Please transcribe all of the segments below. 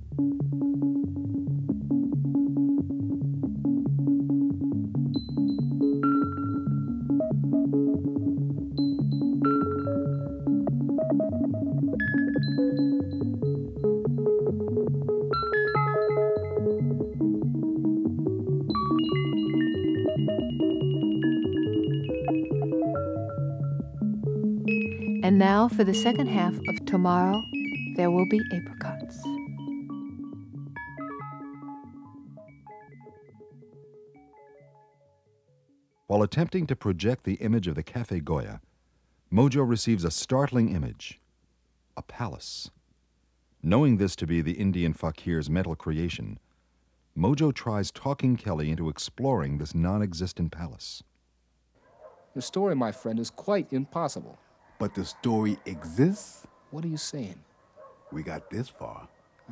And now for the second half of Tomorrow, There Will Be Apricots. While attempting to project the image of the Cafe Goya, Mojo receives a startling image, a palace. Knowing this to be the Indian fakir's mental creation, Mojo tries talking Kelly into exploring this non-existent palace. The story, my friend, is quite impossible. But the story exists? What are you saying? We got this far.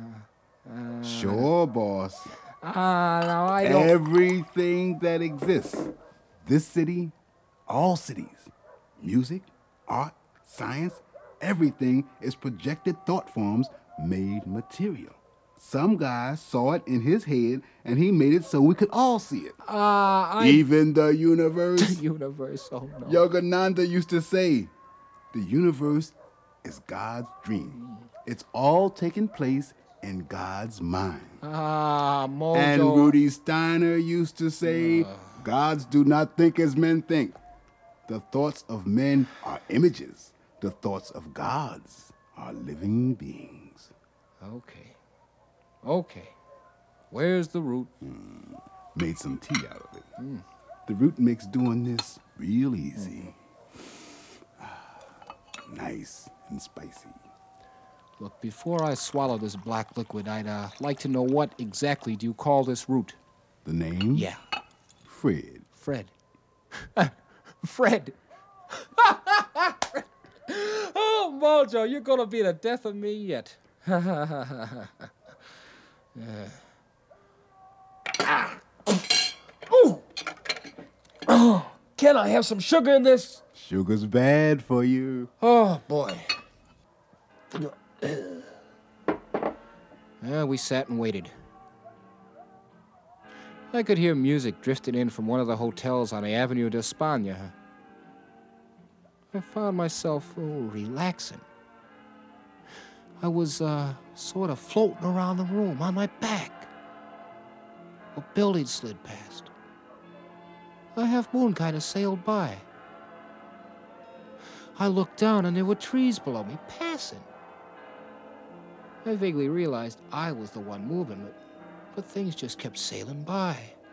Sure, boss. Now I don't... Everything that exists. This city, all cities, music, art, science, everything is projected thought forms made material. Some guy saw it in his head, and he made it so we could all see it. Even the universe. The universe, oh no. Yogananda used to say, the universe is God's dream. It's all taking place in God's mind. Mojo. And Rudy Steiner used to say, gods do not think as men think. The thoughts of men are images. The thoughts of gods are living beings. Okay. Where's the root? Made some tea out of it. The root makes doing this real easy. Nice and spicy. Look, before I swallow this black liquid, I'd like to know what exactly do you call this root? The name? Yeah. Fred. Fred. Fred. Oh, Mojo, you're gonna be the death of me yet. Oh, can I have some sugar in this? Sugar's bad for you. Oh, boy. We sat and waited. I could hear music drifting in from one of the hotels on the Avenue d'Espagne. I found myself relaxing. I was sort of floating around the room on my back. A building slid past. A half moon kind of sailed by. I looked down and there were trees below me passing. I vaguely realized I was the one moving, but things just kept sailing by.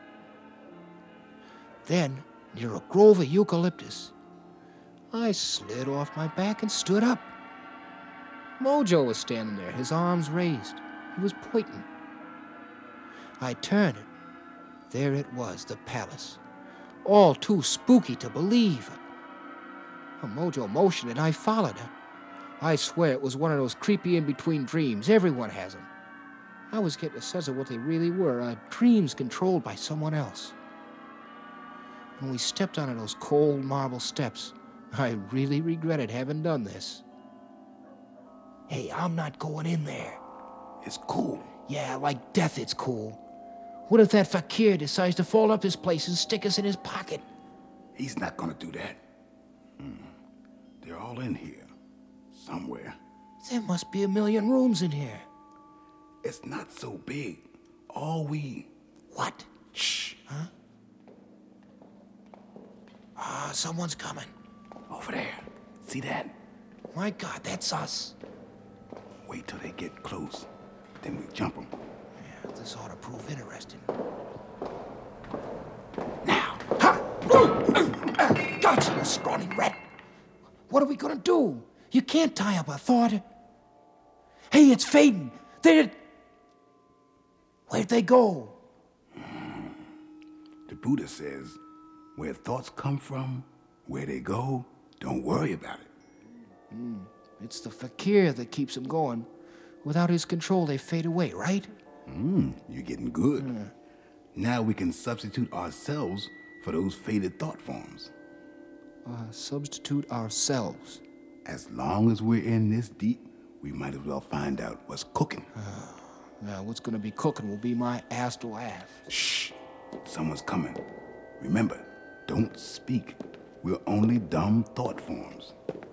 Then, near a grove of eucalyptus, I slid off my back and stood up. Mojo was standing there, his arms raised. He was pointing. I turned, and there it was, the palace. All too spooky to believe. Mojo motioned and I followed her. I swear it was one of those creepy in-between dreams. Everyone has them. I was getting a sense of what they really were, dreams controlled by someone else. When we stepped onto those cold marble steps, I really regretted having done this. Hey, I'm not going in there. It's cool. Yeah, like death it's cool. What if that fakir decides to fold up his place and stick us in his pocket? He's not gonna do that. They're all in here. Somewhere. There must be 1,000,000 rooms in here. It's not so big. What? Shh. Huh? Someone's coming. Over there. See that? My God, that's us. Wait till they get close. Then we jump them. Yeah, this ought to prove interesting. Now! Ha! Gotcha, you scrawny rat! What are we gonna do? You can't tie up a thought. Hey, it's fading. Where'd they go? The Buddha says, where thoughts come from, where they go, don't worry about it. It's the fakir that keeps them going. Without his control, they fade away, right? You're getting good. Now we can substitute ourselves for those faded thought forms. Substitute ourselves. As long as we're in this deep, we might as well find out what's cooking. Now, what's gonna be cooking will be my astral ass. Shh! Someone's coming. Remember, don't speak. We're only dumb thought forms.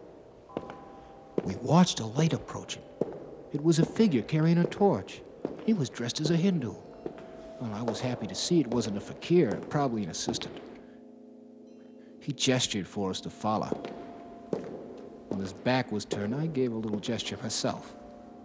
We watched a light approaching. It was a figure carrying a torch. He was dressed as a Hindu. Well, I was happy to see it wasn't a fakir, probably an assistant. He gestured for us to follow. When his back was turned, I gave a little gesture myself.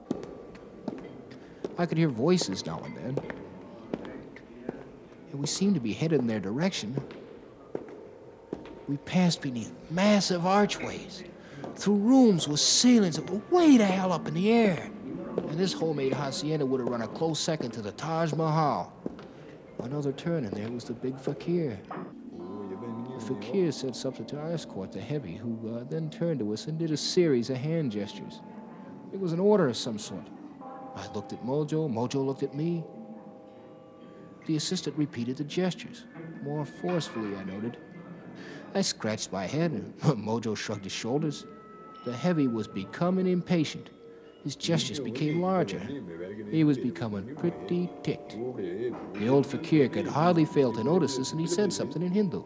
I could hear voices now and then. And we seemed to be headed in their direction. We passed beneath massive archways, through rooms with ceilings that were way the hell up in the air. And this homemade hacienda would have run a close second to the Taj Mahal. Another turn, and there was the big fakir. The fakir said something to our escort, the heavy, who then turned to us and did a series of hand gestures. It was an order of some sort. I looked at Mojo, Mojo looked at me. The assistant repeated the gestures, more forcefully, I noted. I scratched my head, and Mojo shrugged his shoulders. The heavy was becoming impatient. His gestures became larger. He was becoming pretty ticked. The old fakir could hardly fail to notice this, and he said something in Hindu.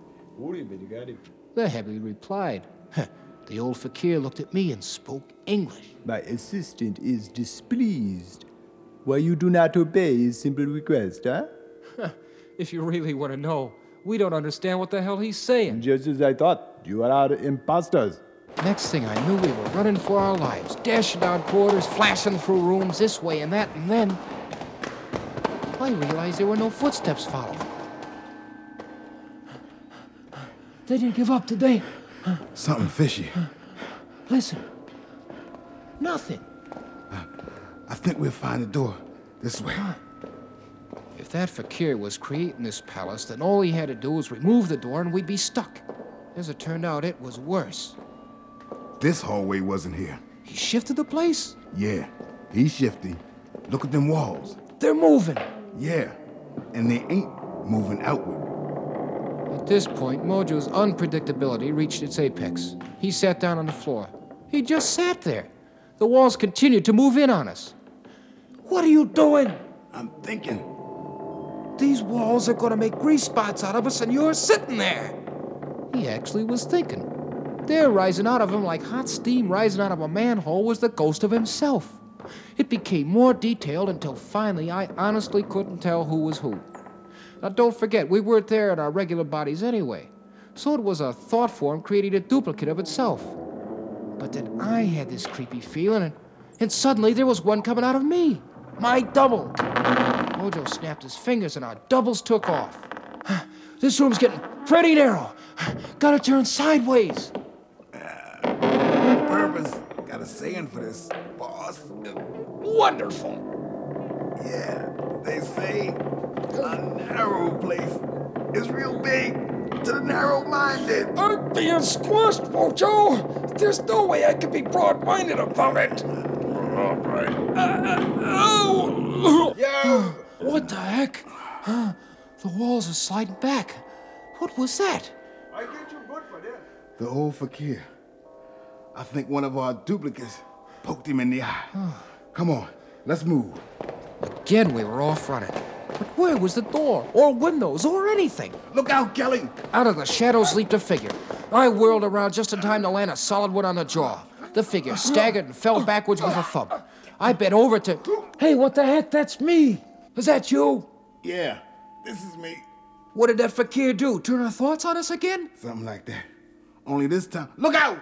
The heavy replied. The old fakir looked at me and spoke English. My assistant is displeased. Why you do not obey his simple request, huh? If you really want to know, we don't understand what the hell he's saying. Just as I thought, you are imposters. Next thing I knew, we were running for our lives, dashing down corridors, flashing through rooms this way and that, and then I realized there were no footsteps following. They didn't give up, did they? Something fishy. Listen. Nothing. I think we'll find the door. This way. If that fakir was creating this palace, then all he had to do was remove the door and we'd be stuck. As it turned out, it was worse. This hallway wasn't here. He shifted the place? Yeah, he's shifty. Look at them walls. They're moving. Yeah, and they ain't moving outward. At this point, Mojo's unpredictability reached its apex. He sat down on the floor. He just sat there. The walls continued to move in on us. What are you doing? I'm thinking. These walls are gonna make grease spots out of us, and you're sitting there. He actually was thinking. There, rising out of him like hot steam rising out of a manhole, was the ghost of himself. It became more detailed until finally I honestly couldn't tell who was who. Now don't forget, we weren't there in our regular bodies anyway, so it was a thought form creating a duplicate of itself. But then I had this creepy feeling, and suddenly there was one coming out of me. My double. Mojo snapped his fingers and our doubles took off. This room's getting pretty narrow. Gotta turn sideways. Purpose. Got a saying for this, boss. Wonderful. Yeah, they say a narrow place is real big to the narrow-minded. I'm being squashed, Mojo. There's no way I can be broad-minded about it. All right. Ow! Yo! What the heck? The walls are sliding back. What was that? I get you good for this. The old fakir. I think one of our duplicates poked him in the eye. Come on, let's move. Again, we were off running. But where was the door, or windows, or anything? Look out, Kelly! Out of the shadows leaped a figure. I whirled around just in time to land a solid one on the jaw. The figure staggered and fell backwards with a thump. I bent over to... Hey, what the heck? That's me! Is that you? Yeah, this is me. What did that fakir do? Turn our thoughts on us again? Something like that. Only this time. Look out!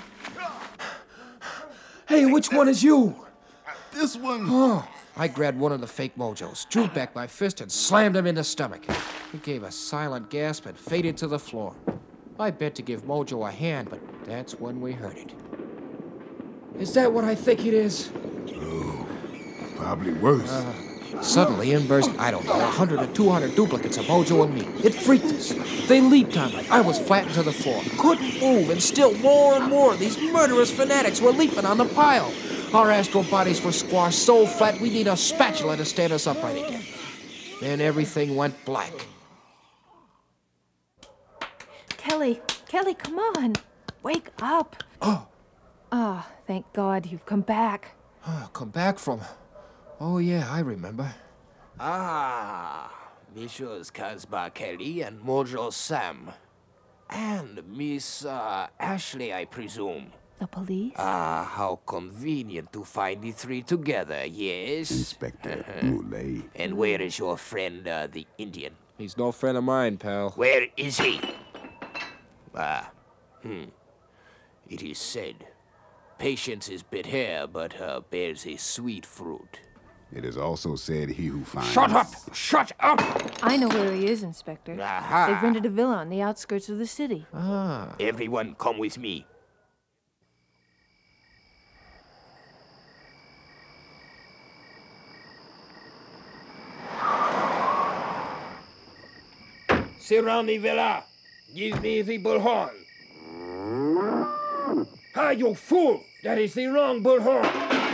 Hey, which one is you? This one. Oh, I grabbed one of the fake Mojos, drew back my fist, and slammed him in the stomach. He gave a silent gasp and faded to the floor. I bent to give Mojo a hand, but that's when we heard it. Is that what I think it is? Oh, probably worse. Suddenly in burst, I don't know, 100 or 200 duplicates of Mojo and me. It freaked us. They leaped on me. I was flattened to the floor, couldn't move, and still more and more of these murderous fanatics were leaping on the pile. Our astral bodies were squashed so flat we need a spatula to stand us upright again. Then everything went black. Kelly, come on. Wake up. Oh. Ah, thank God you've come back. Come back from Oh, yeah, I remember. Ah, Messrs. Casbah Kelly and Mojo Sam. And Miss Ashley, I presume. The police? Ah, how convenient to find the three together, yes? Inspector Muley. And where is your friend, the Indian? He's no friend of mine, pal. Where is he? It is said, patience is bitter, but bears a sweet fruit. It is also said he who finds... Shut up! Shut up! I know where he is, Inspector. Aha! They've rented a villa on the outskirts of the city. Ah. Everyone come with me. Surround the villa. Give me the bullhorn. Ah, you fool! That is the wrong bullhorn.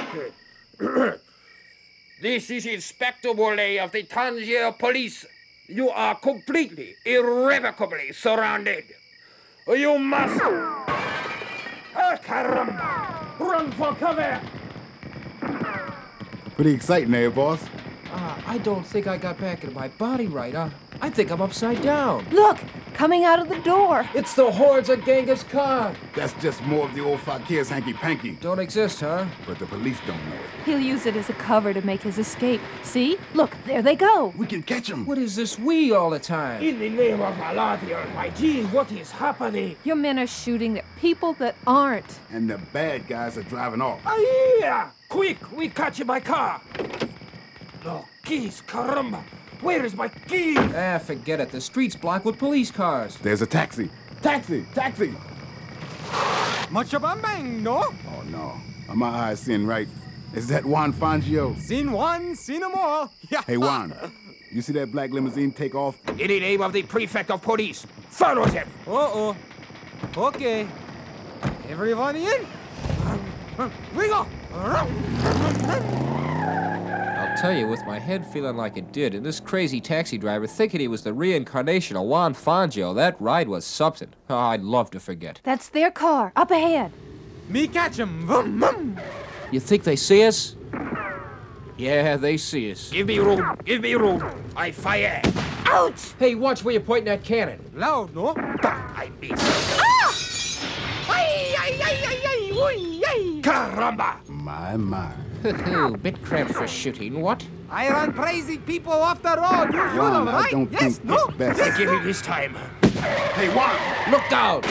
This is Inspector Morley of the Tangier Police. You are completely, irrevocably surrounded. You must... Ah, caramba! Run for cover! Pretty exciting, eh, boss? I don't think I got back into my body right. I think I'm upside down. Look! Coming out of the door! It's the hordes of Genghis Khan. That's just more of the old fakir's hanky-panky. Don't exist, huh? But the police don't know it. He'll use it as a cover to make his escape. See? Look, there they go! We can catch him. What is this we all the time? In the name of Allah the Almighty, what is happening? Your men are shooting at people that aren't. And the bad guys are driving off. Aye! Quick, we catch my car. No, keys, caramba. Where is my key? Forget it. The street's blocked with police cars. There's a taxi. Taxi! Taxi! Much of a bang, no? Oh, no. Are my eyes seeing right? Is that Juan Fangio? Seen one, seen them all. Yeah. Hey, Juan. You see that black limousine take off? In the name of the prefect of police, follow them. Uh-oh. Okay. Everyone in? We go. I'll tell you, with my head feeling like it did, and this crazy taxi driver thinking he was the reincarnation of Juan Fangio, that ride was something. Oh, I'd love to forget. That's their car, up ahead. Me catch him. Vum, vum. You think they see us? Yeah, they see us. Give me room, give me room. I fire. Ouch! Hey, watch where you're pointing that cannon. Loud, no? I miss. Ay, ay, ay, ay, ay, oy, ay. Caramba! My. Bit cramped for shooting, what? I run crazy people off the road. You shoot Juan, them, I right? don't Yes, think no? it's best. I get it this time. Hey, Juan! Look out!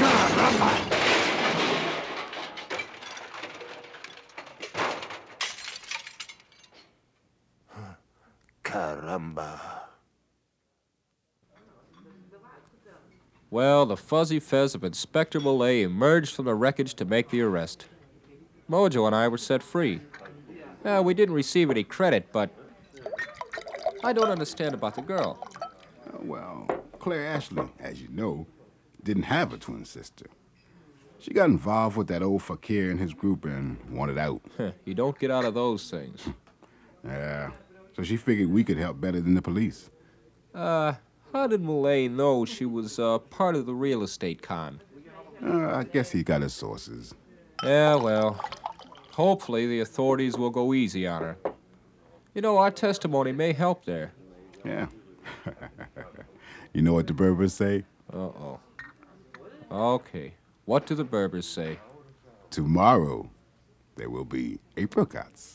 Caramba. Well, the fuzzy fez of Inspector Millay emerged from the wreckage to make the arrest. Mojo and I were set free. We didn't receive any credit, but I don't understand about the girl. Well, Claire Ashley, as you know, didn't have a twin sister. She got involved with that old fakir and his group and wanted out. You don't get out of those things. Yeah, so she figured we could help better than the police. How did Millay know she was part of the real estate con? I guess he got his sources. Yeah, well, hopefully the authorities will go easy on her. You know, our testimony may help there. Yeah. You know what the Berbers say? Uh-oh. Okay. What do the Berbers say? Tomorrow, there will be apricots.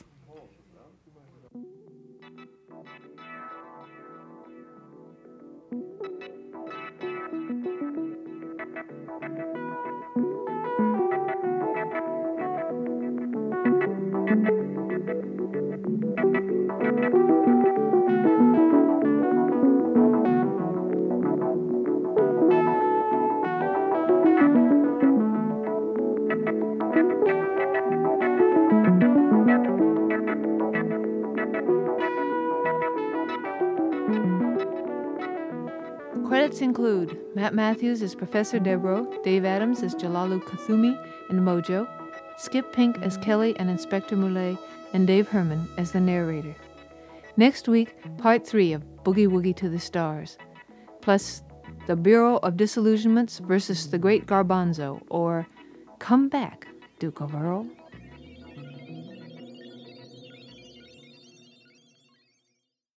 Credits include Matt Matthews as Professor Debro, Dave Adams as Jalalu Kathumi and Mojo, Skip Pink as Kelly and Inspector Mulay, and Dave Herman as the narrator. Next week, part 3 of Boogie Woogie to the Stars, plus the Bureau of Disillusionments versus the Great Garbanzo, or Come Back, Duke of Earl.